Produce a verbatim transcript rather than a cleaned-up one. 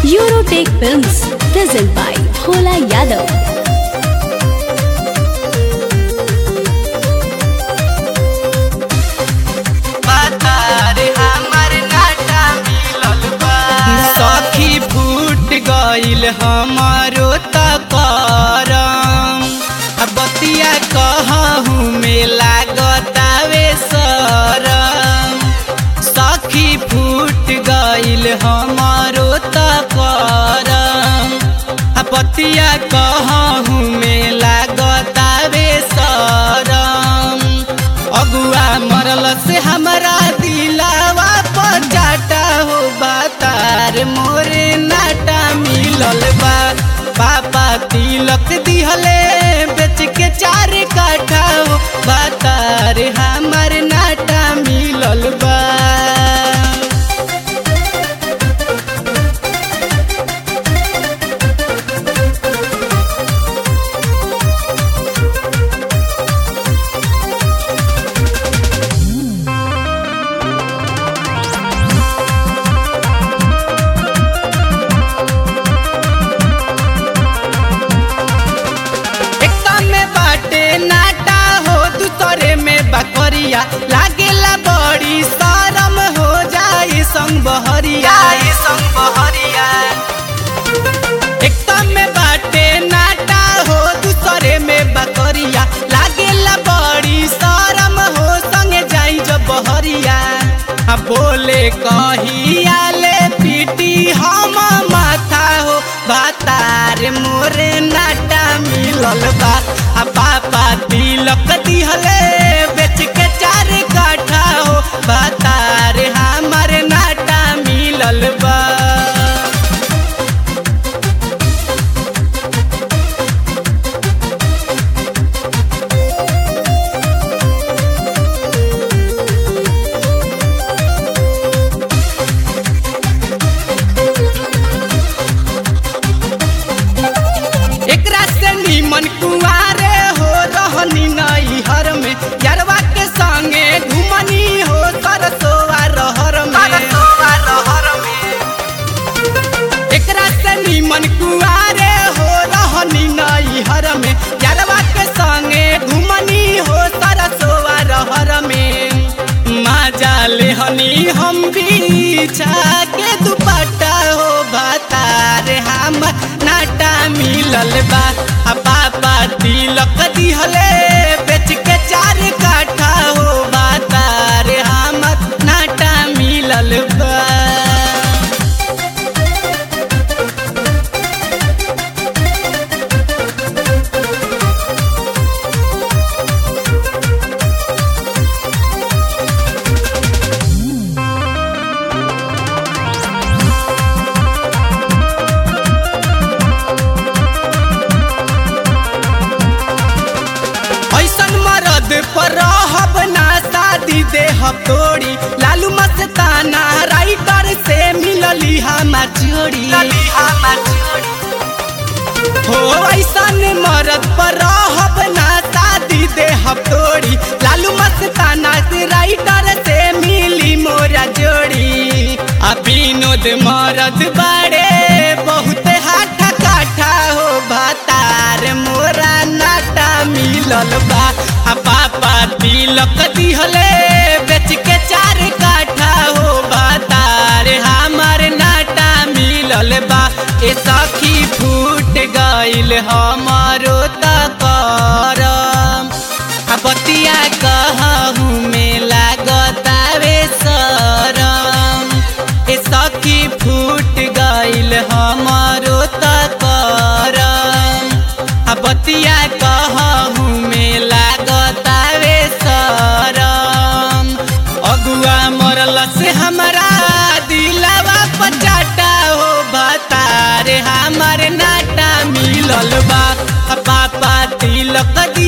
Eurotech Films, present by Bhola Yadav. सखी फूट गईल हमारो तकरम बतिया कहूँ में लागतावे शरम। सखी फूट गईल हमारो तकरम बतिया कहूँ में लागतावे शरम। अगुआ मरल से हमारा दिलावा पचाटा हो बातार मोरे नाटा मिलल बा। पापा तिलक दिहले बेच के चार काठा हो बातार हमार नाटा मिलल बा। बकरिया लागेला बड़ी शरम हो जाई संग बहरिया संग बहरिया। एकदम में बाटे नाटा हो दूसरे में बकरिया लागेला बड़ी शरम हो संग जाई जब बहरिया। बोले कहिया ले पीटी हम माथा हो बातार मोरे नाटा मिलल बा। पापा तिलक दिहले बेच के चार काठा हो बातार हमार नाटा मिलल बा। एकरा से नीमन कुआरे हो रहनी नई हर में यारवा के संगे घुमनी हो सरसोआ रहर में। एकरा से नीमन कुआरे हो रहनी नई हर में यारवा के संगे घुमनी हो सरसोआ रहर में। माजा लेहनी हम बिछा के दुपट्टा हो भातार हम नाटा मिलल बा। पापा तिलक दिहले बेच के चार काठा हो बातार हम नाटा मिलल बा। पर रहब ना शादी देहब तोड़ी लालू मस्ताना राइटर से मिलली हमार जोड़ी हो ऐसन मरद पर रहब ना शादी देहब तोड़ी लालू मस्ताना से राइटर से मिली मोरा जोड़ी। आ विनोद मरद बड़े बहुत हाथा काठा हो भातार मोरा नाटा मिलल बा। पापा तिलक दिहले बेच के चार काठा हो बातार हमार नाटा मिलल बा। ए सखी फूट गईल हमारो तकरम बतिया कहूँ में लागतावे शरम। ए सखी फूट गईल हमारो तकरम बतिया कहूँ में लागतावे शरम। अगुआ मरल से हमारा दिलावा पचाटा हो बातार हमार नाटा मिलल बा। पापा तिलक